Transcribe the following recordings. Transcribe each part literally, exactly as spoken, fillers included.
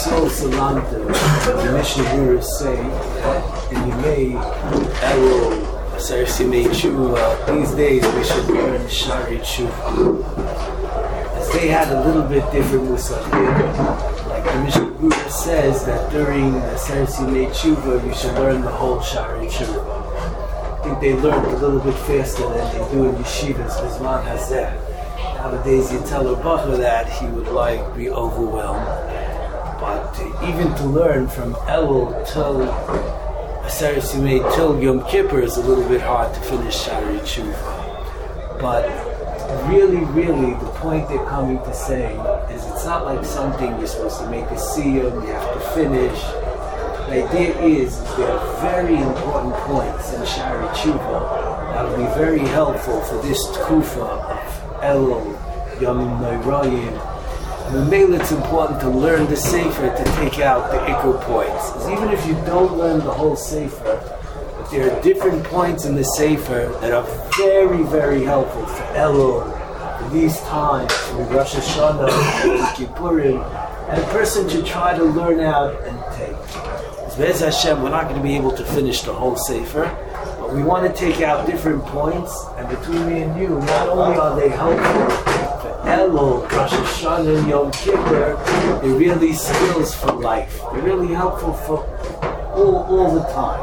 Yisrael Salanta, the Mishnah Berurah say, in Yemei Elul, Aser Simei Tshuva, these days we should learn Shari Tshuva. As they had a little bit different musachim, like the Mishnah Berurah says that during Aser Simei Tshuva we should learn the whole Shari Tshuva. I think they learned a little bit faster than they do in yeshivas, Bizman Hazeh. Nowadays you tell a bacher that he would like be overwhelmed. But uh, even to learn from Elul till Aser Simei till Yom Kippur is a little bit hard to finish Shari Tshuva. But really, really, the point they're coming to say is it's not like something you're supposed to make a siyum, you have to finish. The idea is, is there are very important points in Shari Tshuva that will be very helpful for this tkufa of Elul, Yomim Noirayim. And mainly it's important to learn the Sefer to take out the Iker points. Because even if you don't learn the whole Sefer, but there are different points in the Sefer that are very, very helpful for Elul, for these times, for Rosh Hashanah, for Kippurim, and a person should try to learn out and take. Be'ez Hashem, we're not going to be able to finish the whole Sefer, but we want to take out different points, and between me and you, not only are they helpful for Elul, Rosh Hashanah, Yom Kippur, they're really skills for life. They're really helpful for all, all the time.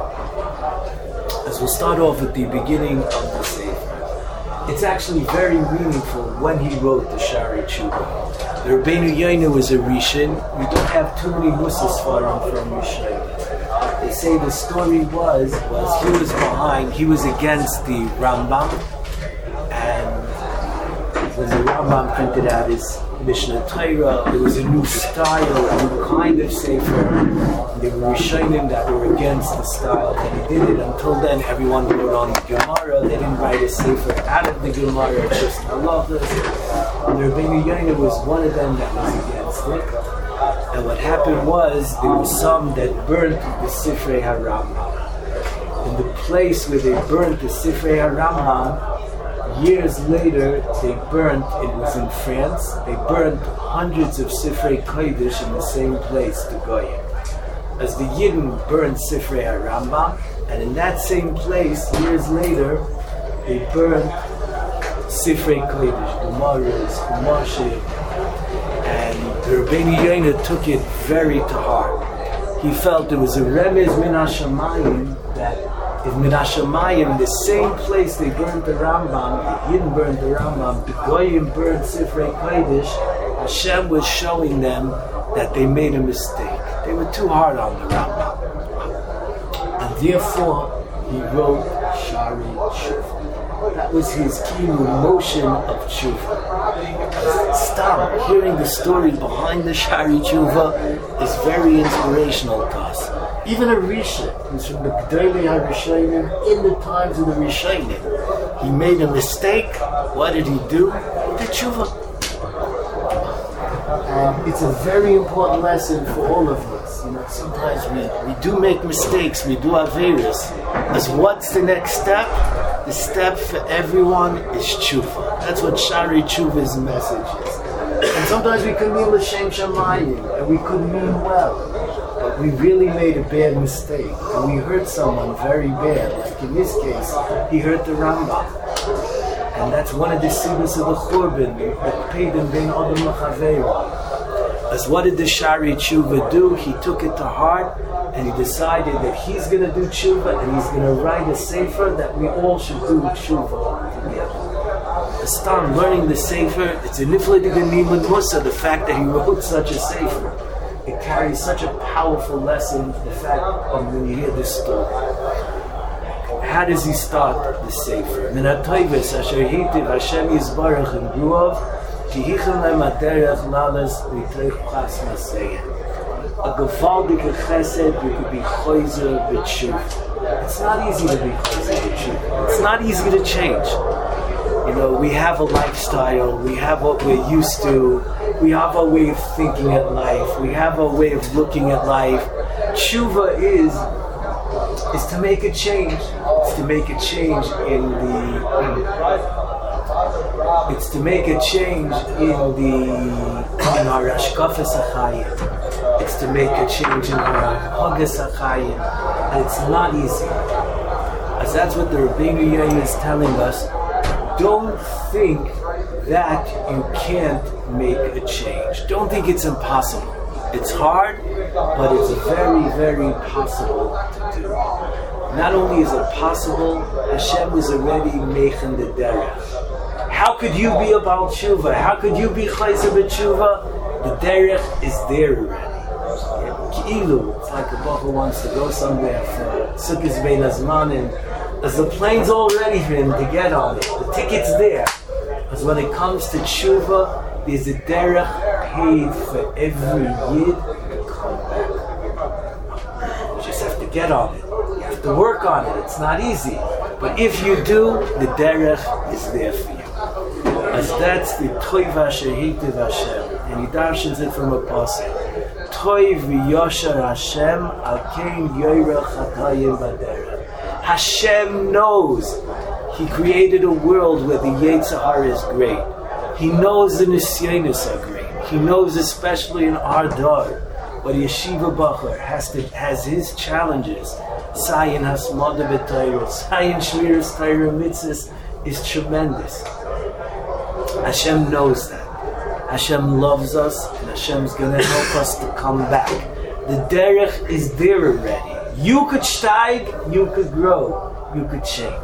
As we'll start off at the beginning of the Sefer, it's actually very meaningful when he wrote the Shari Tshuva. The Rabbeinu Yoinu is a Rishon. We don't have too many Musas Farim from Rishon. They say the story was, was he was behind, he was against the Rambam, and when the Rambam printed out his Mishnah Torah, there was a new style, a new kind of Sefer. They were Rishonim that were against the style that he did it. Until then, everyone wrote on the Gemara. They didn't write a Sefer out of the Gemara, just halachas. And the Rabbeinu Yoinu was one of them that was against it. And what happened was, there were some that burnt the Sifrei HaRambam. In the place where they burnt the Sifrei HaRambam, years later, they burnt, it was in France, they burnt hundreds of Sifrei Kodesh in the same place, the Goyim. As the Yidden burned Sifrei HaRambam, and in that same place, years later, they burned Sifrei Kodesh, Gemaras, Chumashim, and the Rabbeinu Yoinu took it very to heart. He felt there was a remez min hashamayim that if min hashamayim, the same place they burned the Rambam, the Yidden burned the Rambam, the Goyim burned Sifrei Kodesh, Hashem was showing them that they made a mistake. They were too hard on the Rambam. And therefore, he wrote Shari Tshuva. That was his key motion of Tshuva. Stop hearing the story behind the Shari Tshuva is very inspirational to us. Even a Rishon, who's from the G'dolei HaRishonim, in the times of the Rishonim, he made a mistake. What did he do? The Tshuva. And it's a very important lesson for all of us. You know, sometimes we, we do make mistakes, we do averos. As what's the next step? The step for everyone is tshuva. That's what Shari Tshuva's message is. And sometimes we could mean l'shem shamayim, and we could mean well, but we really made a bad mistake, and we hurt someone very bad. Like in this case, he hurt the Rambam. And that's one of the sibos of the Churban, that paid him ben Adam L'Chaveira. As what did the Shari Tshuva do? He took it to heart, and he decided that he's going to do Tshuva, and he's going to write a Sefer that we all should do Tshuva together. Astam, learning the Sefer, it's a nifla de Ganimud Musa, the fact that he wrote such a Sefer. It carries such a powerful lesson, the fact of when you hear this story. How does he start the Sefer? Min ha'toives asher hitiv Hashem yizbarach in Ruav, ki hichem lehem haderech lalas v'yitreich chas maseyeh. A gewaldige chesed, you could be choizer b'tshuva. It's not easy to be choizer b'tshuva. It's not easy to change. You know, we have a lifestyle, we have what we're used to, we have a way of thinking at life, we have a way of looking at life. Tshuva is is to make a change. It's to make a change in the in, it's to make a change in the in our hashkafas hachayim. It's to make a change in our Hagas HaChayim, and it's not easy. As that's what the Rabbeinu Yonah is telling us. Don't think that you can't make a change. Don't think it's impossible. It's hard, but it's very, very possible to do. Not only is it possible, Hashem is already making the derech. How could you be about tshuva? How could you be chayzer b'tshuva? The derech is there already. Ki'ilu, it's like a bacher wants to go somewhere for Sukkot Bein Hazmanim. As the plane's all ready for him to get on it. The ticket's there. Because when it comes to tshuva, there's a derech paid for every yid to come back. You just have to get on it. You have to work on it. It's not easy. But if you do, the derech is there for you. As that's the Toiv Asher Hitiv Hashem. And he darshans it from a pasuk. Toiv v'yosher Hashem al kein yoyrech hatayim b'derech. Hashem knows. He created a world where the Yetzer Hara is great. He knows the Nisyonos are great. He knows, especially in our dar, but Yeshiva Bacher has to has his challenges. Sayin Hasmada B'Torah, Sayin Shmiras Torah Mitzvahs is tremendous. Hashem knows that. Hashem loves us, and Hashem's going to help us to come back. The derech is there already. You could steig, you could grow, you could change.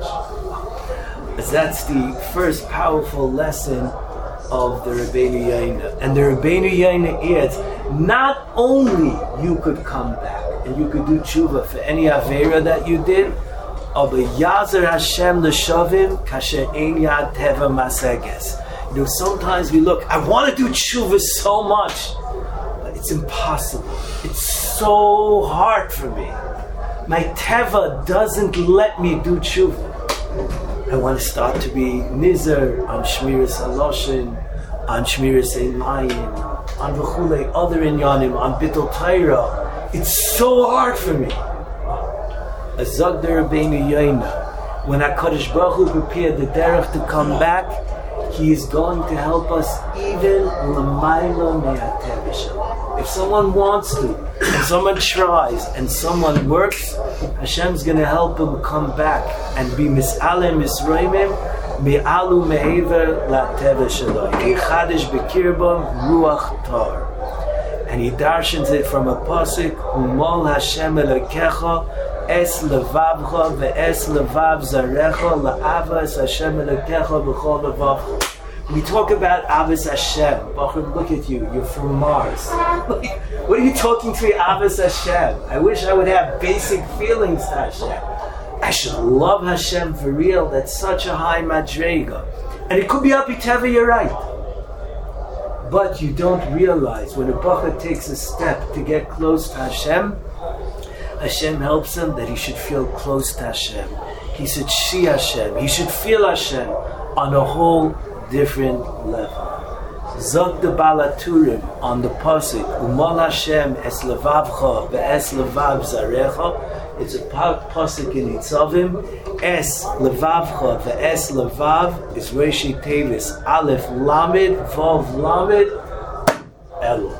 As that's the first powerful lesson of the Rabbeinu Yonah. And the Rabbeinu Yonah adds, not only you could come back and you could do tshuva for any avera that you did, but Yazer Hashem l'shavim kasher ein yad teva maseges. You know, sometimes we look, I want to do tshuva so much, but it's impossible. It's so hard for me. My teva doesn't let me do tshuva. I want to start to be nizar on Shmiras Haloshin, on Shmiras Eimayim, on V'chulei, other inyanim, on Bittul Torah. It's so hard for me. As Zog the Rabbeinu Yonah, when HaKadosh Baruch Hu prepared the derech to come back, He is going to help us even l'mayla me'ateva shalom. If someone wants to, and someone tries, and someone works, Hashem's going to help him come back and be mis'alem misroimim mi'alu me'ever la'ateva shalom. Yichadish b'kirbam ruach tar. And he darshans it from a pasuk, Umol Hashem Elokecha Es levavcha ve'es levav zarecha la'avas Hashem Elokecha b'chol levavcha. We talk about Avos Hashem. Bachar, look at you. You're from Mars. Like, what are you talking to Avos Hashem? I wish I would have basic feelings to Hashem. I should love Hashem for real. That's such a high madrega. And it could be Api Teva, you're right. But you don't realize when a Bachar takes a step to get close to Hashem, Hashem helps him that he should feel close to Hashem. He should see Hashem. He should feel Hashem on a whole different level. Zog the Balaturim on the pasuk Umal Hashem es levavcha ve'es levav zarecha. It's a pasuk in Nitzavim. Es levavcha ve'es levav is Reshi Tevis Aleph Lamed Vav Lamed Elul.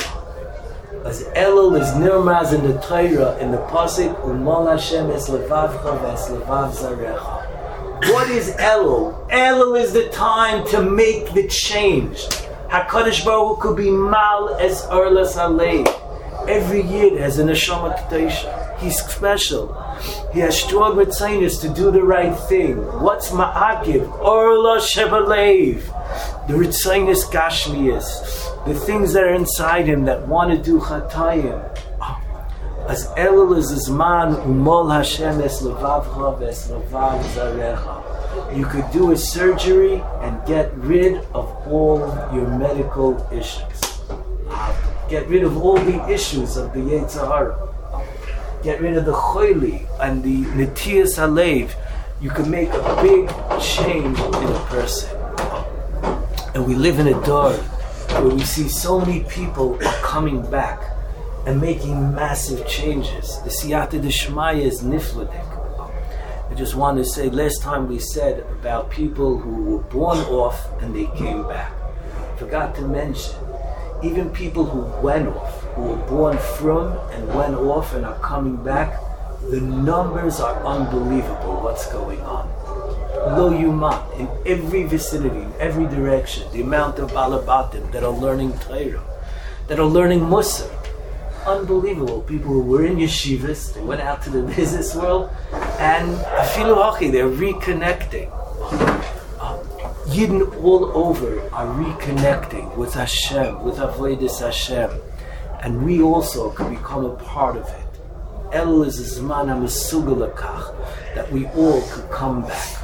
As Elul is nirmaz in the Torah in the pasuk Umal Hashem es levavcha ve'es levav zarecha. What is Elul? Elul is the time to make the change. HaKadosh Baruch Hu could be mal as Erlas Alev. Every yid has a neshama kedosha. He's special. He has strong retzainus to do the right thing. What's ma'akiv? Orla shebalev. The retzainus gashmias. The things that are inside him that want to do chatayim. As Elul is Zman Umol Hashem es levavcha ves levav zarecha. You could do a surgery and get rid of all your medical issues. Get rid of all the issues of the Yetzer Hara. Get rid of the choili and the netias halev. You can make a big change in a person. And we live in a dar where we see so many people are coming back and making massive changes. The Siyata D'Shmaya is nifladik. I just want to say, last time we said about people who were born off and they came back. Forgot to mention, even people who went off, who were born from and went off and are coming back, the numbers are unbelievable what's going on. Lo Yuman, in every vicinity, in every direction, the amount of Balabatim that are learning Torah, that are learning Musar. Unbelievable. People who were in yeshivas, they went out to the business world, and afilu hachi, they're reconnecting. Uh, Yidden all over are reconnecting with Hashem, with Avodas Hashem, and we also can become a part of it. El is a zman ha-mesugal lakach, that we all could come back.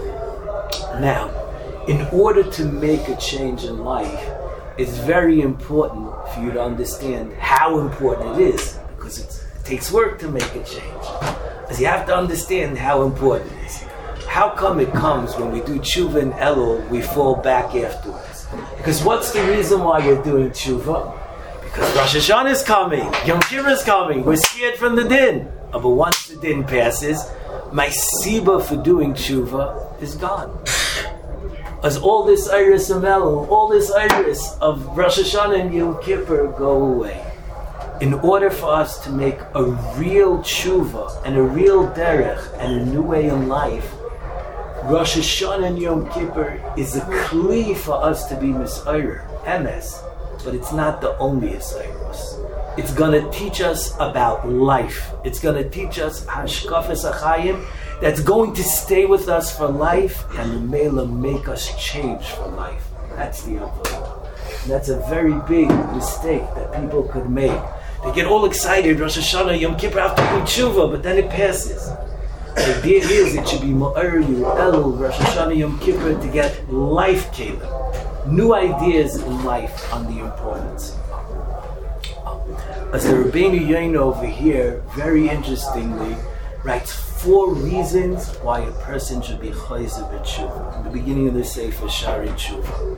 Now, in order to make a change in life, it's very important for you to understand how important it is, because it's, it takes work to make a change. Because you have to understand how important it is. How come it comes when we do tshuva and elul, we fall back afterwards? Because what's the reason why we're doing tshuva? Because Rosh Hashanah is coming, Yom Kippur is coming, we're scared from the din. But once the din passes, my siba for doing tshuva is gone. As all this iris of Elul, all this iris of Rosh Hashanah and Yom Kippur go away. In order for us to make a real tshuva and a real derech and a new way in life, Rosh Hashanah and Yom Kippur is a kli for us to be misayir, M S, but it's not the only isayros. It's going to teach us about life. It's going to teach us hashkafas achayim that's going to stay with us for life and the mela make us change for life. That's the avodah. That's a very big mistake that people could make. They get all excited, Rosh Hashanah, Yom Kippur, after doing tshuva, but then it passes. The idea is it should be Ma'ar Yu, Elul, Rosh Hashanah, Yom Kippur to get life kelim, new ideas in life on the importance. As the Rabbeinu Yain over here, very interestingly, writes four reasons why a person should be chayzer b'tshuva. In the beginning of the Sefer Shari Tshuva,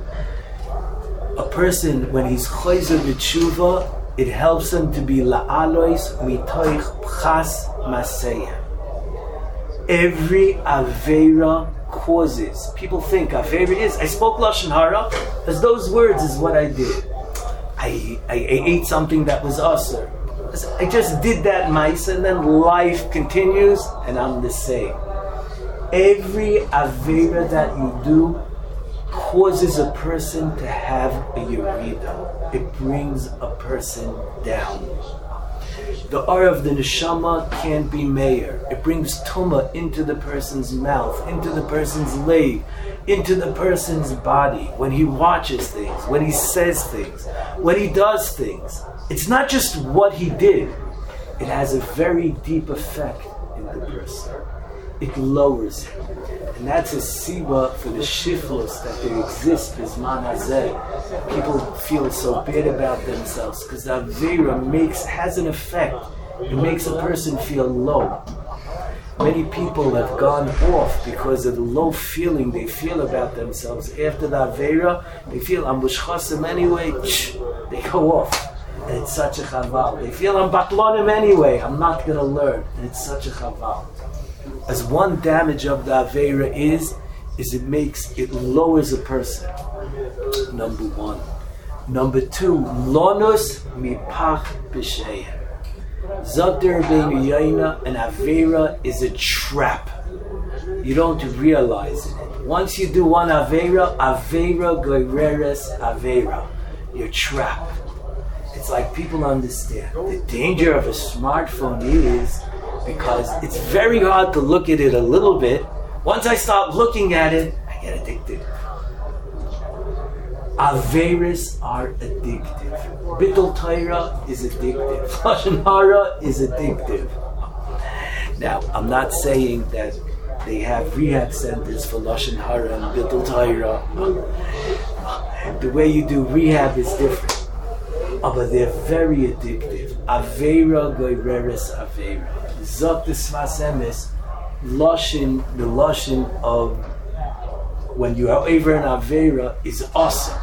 a person, when he's chayzer b'tshuva, it helps him to be la'alois mitoich pchas maseyah. Every aveira causes. People think aveira is, I spoke lashon hara, as those words is what I did. I, I, I ate something that was asur. I just did that mice, and then life continues, and I'm the same. Every avera that you do causes a person to have a yerida. It brings a person down. The aura of the neshama can't be mayor. It brings tumah into the person's mouth, into the person's leg, into the person's body. When he watches things, when he says things, when he does things. It's not just what he did. It has a very deep effect in the person. It lowers him. And that's a siba for the shiflos that they exist, Bizman Hazeh. People feel so bad about themselves because the Avera makes, has an effect. It makes a person feel low. Many people have gone off because of the low feeling they feel about themselves. After the Avera, they feel, I'm Bushchasim anyway, they go off. And it's such a chaval. They feel I'm batlonim anyway, I'm not going to learn. And it's such a chaval. As one damage of the Avera is, is it makes, it lowers a person. Number one. Number two, lonus mipach b'sheya. Zogder Rabbeinu Yaina, an Avera is a trap. You don't realize it. Once you do one Avera, Avera goyreres Avera. You're trapped. It's like people understand. The danger of a smartphone is because it's very hard to look at it a little bit. Once I start looking at it, I get addicted. Averas are addictive. Bittul Torah is addictive. Lashon Hara is addictive. Now, I'm not saying that they have rehab centers for Lashon Hara and Bittul Torah. The way you do rehab is different. Oh, but they're very addictive. Avera goyreres Avera. Zok the Sfas Emes, Lashon, the Lashon of when you are over an Avera is awesome.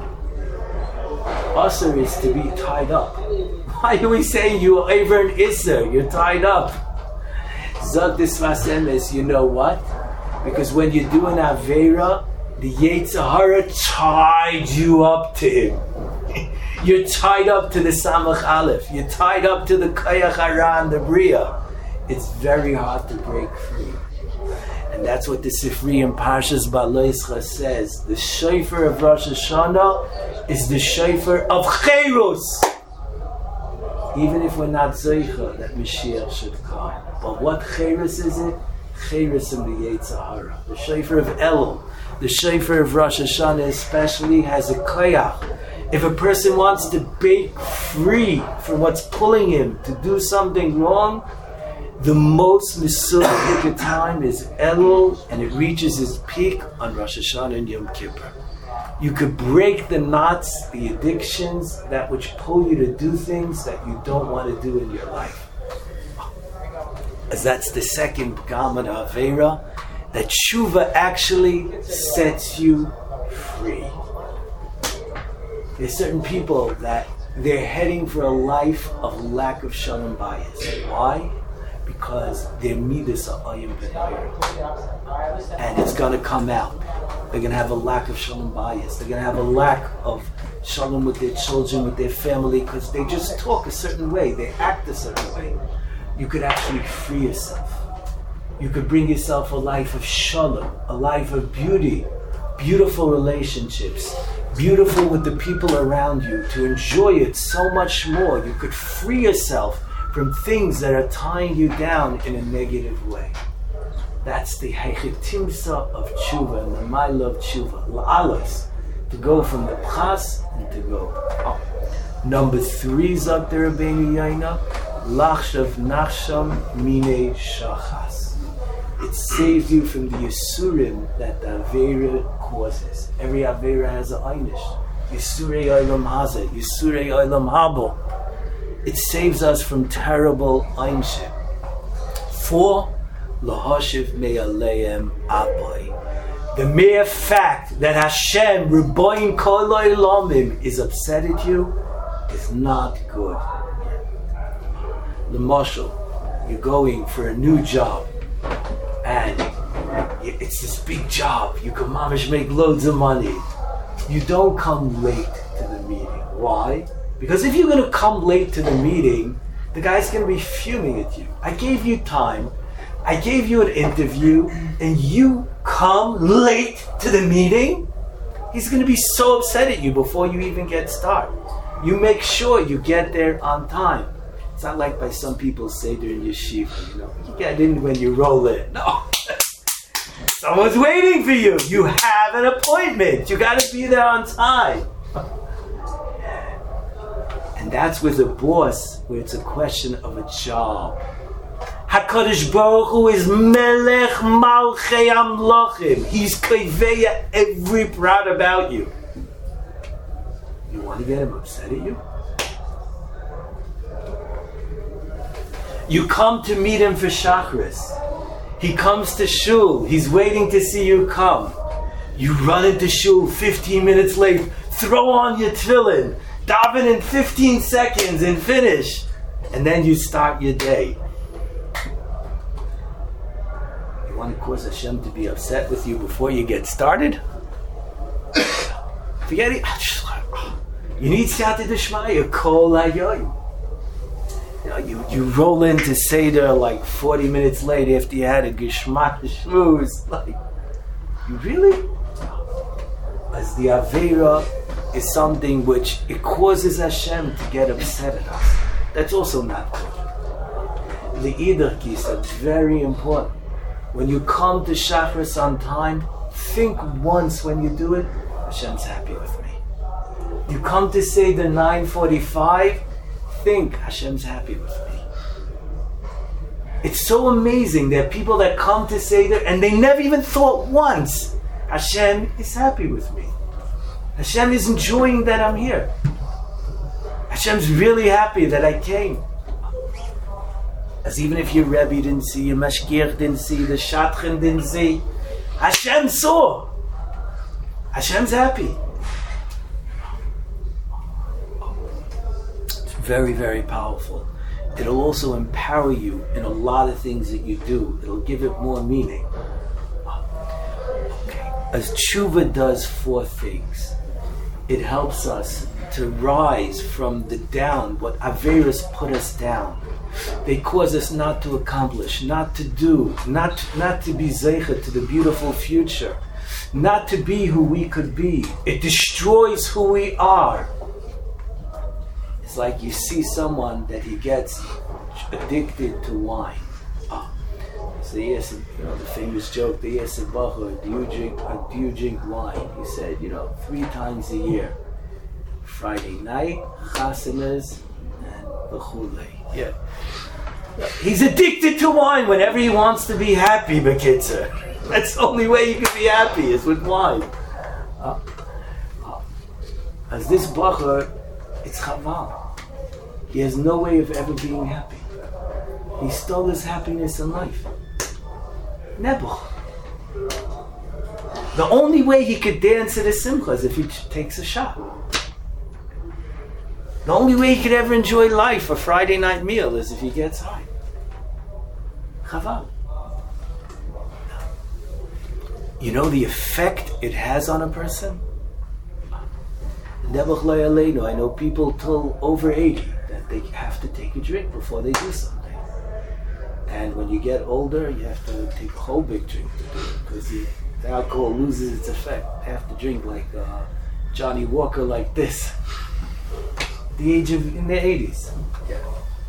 Asr is to be tied up. Why do we say you are over an Isser? You're tied up. Zok the Sfas Emes, you know what? Because when you do an Avera, the Yetzer Hara tied you up to him. You're tied up to the Samach Aleph. You're tied up to the Koyach Hara and the Bria. It's very hard to break free. And that's what the Sifri in Parshas Baloischa says. The shofar of Rosh Hashanah is the shofar of Cherus. Even if we're not Zoicha, that Mashiach should come. But what Cherus is it? Cherus in the Yetzer Hara. The shofar of Elul, the shofar of Rosh Hashanah especially, has a koyach. If a person wants to break free from what's pulling him to do something wrong, the most Mesulah time is Elul, and it reaches its peak on Rosh Hashanah and Yom Kippur. You could break the knots, the addictions, that which pull you to do things that you don't want to do in your life. As that's the second Gamana Avera, that Tshuva actually sets you free. There's certain people that they're heading for a life of lack of shalom bayis. Why? Because their midas are ayim b'nayim. And it's going to come out. They're going to have a lack of shalom bayis. They're going to have a lack of shalom with their children, with their family, because they just talk a certain way. They act a certain way. You could actually free yourself. You could bring yourself a life of shalom, a life of beauty, beautiful relationships, beautiful with the people around you, to enjoy it so much more. You could free yourself from things that are tying you down in a negative way. That's the Heichetimsa of Tshuva and the Maila of Tshuva. La'alos, to go from the Pchas and to go up. Number three, Zak the Rabbeinu Yaina, Lachshav Nachsham Mine Shachas. It saves you from the Yisurim that the Avera causes. Every Avera has an Einish. Yisurei Olam Hazeh, Yisurei Olam Habo. It saves us from terrible Einship. Four, Lahoshiv Me'aleim Abai. The mere fact that Hashem, Rebbein Kol Olamim, is upset at you is not good. L'mashal, you're going for a new job, and it's this big job. You can mamish make loads of money. You don't come late to the meeting. Why? Because if you're going to come late to the meeting, the guy's going to be fuming at you. I gave you time. I gave you an interview, and you come late to the meeting? He's going to be so upset at you before you even get started. You make sure you get there on time. It's not like by some people say during yeshiva, you know, you get in when you roll in. No. Someone's waiting for you. You have an appointment. You got to be there on time. And that's with a boss, where it's a question of a job. HaKadosh Baruch Hu is Melech Malchei Amlochim. He's Koveya every proud about you. You want to get him upset at you? You come to meet him for Shachris. He comes to shul. He's waiting to see you come. You run into shul fifteen minutes late. Throw on your tefillin. Daven in fifteen seconds and finish. And then you start your day. You want to cause Hashem to be upset with you before you get started? Forget it. You need Siyata D'Shmaya. Kol Hayoyim. You know, you, you roll into Seder like forty minutes late after you had a Geshmak Shmooze. Like, you really? As the Avera is something which it causes Hashem to get upset at us. That's also not good. The Idar Kisa, it's very important. When you come to Shachris on time, think once when you do it, Hashem's happy with me. You come to Seder nine forty-five, think Hashem's happy with me. It's so amazing. There are people that come to Seder and they never even thought once, Hashem is happy with me. Hashem is enjoying that I'm here. Hashem's really happy that I came. As even if your Rebbe didn't see, your Mashgiach didn't see, the Shatchen didn't see, Hashem saw. Hashem's happy. It's very, very powerful. It'll also empower you in a lot of things that you do. It'll give it more meaning. Okay. As Tshuva does four things. It helps us to rise from the down, what Averos put us down. They cause us not to accomplish, not to do, not, not to be zeicha to the beautiful future, not to be who we could be. It destroys who we are. It's like you see someone that he gets addicted to wine. Oh. So he asked, you know, the famous joke, they asked Bachar, do you drink, uh, do you drink wine? He said, you know, three times a year. Friday night, Chasanas, and Bechule. Yeah. He's addicted to wine whenever he wants to be happy, Bekitzer. That's the only way you can be happy, is with wine. Uh, uh, as this Bachar, it's Chaval. He has no way of ever being happy. He stole his happiness in life. Nebuch. The only way he could dance at a simcha is if he takes a shot. The only way he could ever enjoy life, a Friday night meal, is if he gets high. Chaval. You know the effect it has on a person? Nebuch lo yaleinu. I know people till over eighty that they have to take a drink before they do something. And when you get older, you have to take a whole big drink to do it, because the alcohol loses its effect. You have to drink like uh, Johnny Walker like this. The age of, in the eighties. Yeah.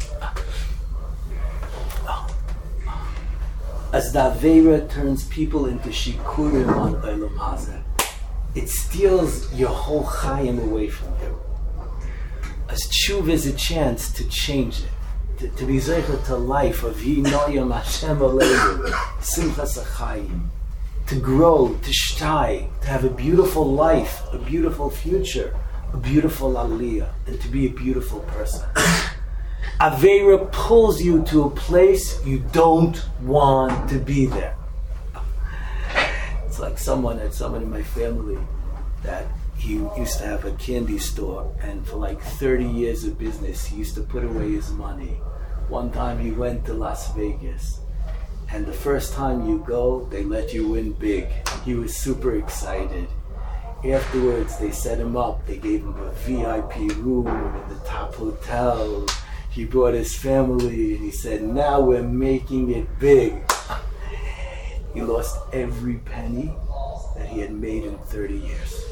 As the Aveira turns people into shikurim on Olam Hazeh, it steals your whole chayim away from you. As tshuva is a chance to change it, to, to be zeicha to life of Hi Noyam Hashem Aleinu, Simchas HaChayim, to grow, to shtai, to have a beautiful life, a beautiful future, a beautiful aliyah, and to be a beautiful person. Aveira pulls you to a place you don't want to be there. It's like someone, had someone in my family that he used to have a candy store, and for like thirty years of business, he used to put away his money. One time he went to Las Vegas, and the first time you go, they let you win big. He was super excited. Afterwards, they set him up. They gave him a V I P room in the top hotel. He brought his family, and he said, now we're making it big. He lost every penny that he had made in thirty years.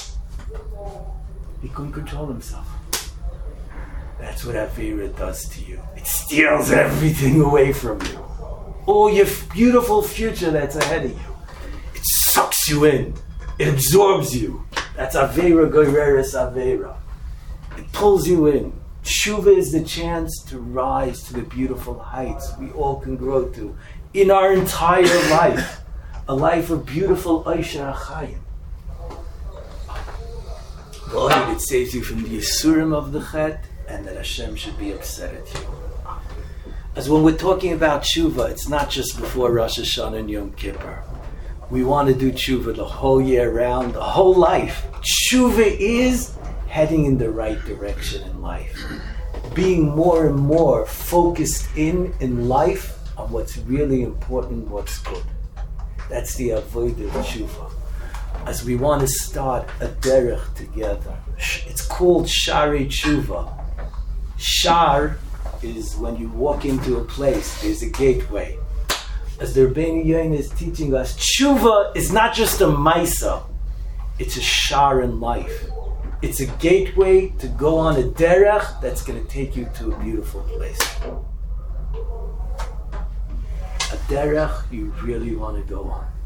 He couldn't control himself. That's what Aveira does to you. It steals everything away from you. All your beautiful future that's ahead of you. It sucks you in. It absorbs you. That's Aveira Goyreres Aveira. It pulls you in. Tshuva is the chance to rise to the beautiful heights we all can grow to in our entire life. A life of beautiful Aisha Achayim. God, it saves you from the Yisurim of the Chet, and that Hashem should be upset at you. As when we're talking about tshuva, it's not just before Rosh Hashanah and Yom Kippur. We want to do tshuva the whole year round, the whole life. Tshuva is heading in the right direction in life. Being more and more focused in, in life on what's really important, what's good. That's the avodah of tshuva. As we want to start a derech together. It's called Shari Tshuva. Shar is when you walk into a place, there's a gateway. As the Rebbeinu Yoin is teaching us, Tshuva is not just a maisa, it's a shar in life. It's a gateway to go on a derech that's going to take you to a beautiful place. A derech you really want to go on.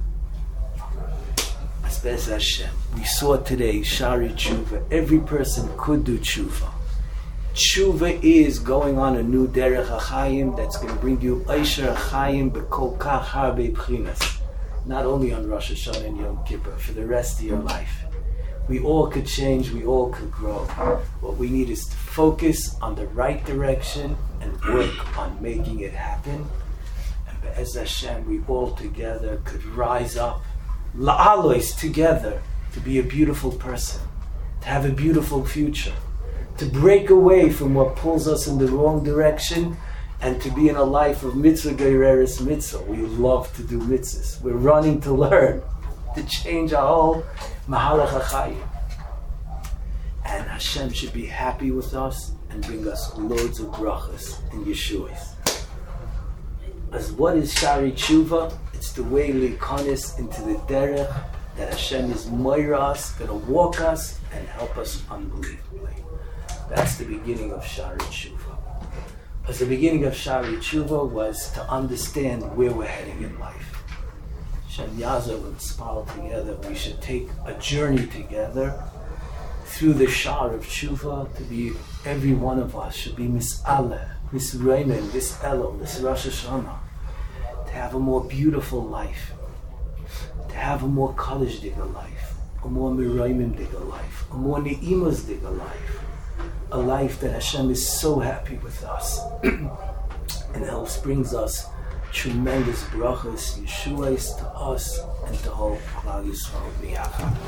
Asbez Hashem. We saw today Shari Tshuva. Every person could do Tshuva. Tshuva is going on a new derech HaChayim that's going to bring you Aisha HaChayim b'kol kach harbe b'chinas. Not only on Rosh Hashanah and Yom Kippur, for the rest of your life. We all could change, we all could grow. What we need is to focus on the right direction and work on making it happen. And Be'ez Hashem, we all together could rise up, la'alois together, to be a beautiful person, to have a beautiful future, to break away from what pulls us in the wrong direction, and to be in a life of mitzvah geireres mitzvah. We love to do mitzvahs. We're running to learn, to change our whole mahalach hachayim. And Hashem should be happy with us and bring us loads of brachas and yeshuas. As what is Shari Tshuva? It's the way leikonis into the derech that Hashem is moira us, going to walk us and help us unbelievably. That's the beginning of Shari Tshuva. As the beginning of Shari Tshuva was to understand where we're heading in life. Hashem Yazov and Spal together, we should take a journey together through the Shar of Tshuva to be, every one of us should be Mis'aleh, Miss Raymond, Miss Elul, Miss Rosh Hashanah, to have a more beautiful life, to have a more Kaddish digger life, a more Miraymim digger life, a more Ne'imas digger life, a life that Hashem is so happy with us and helps brings us tremendous brachas, Yeshuas to us and to all Klal Yisrael b'yachad.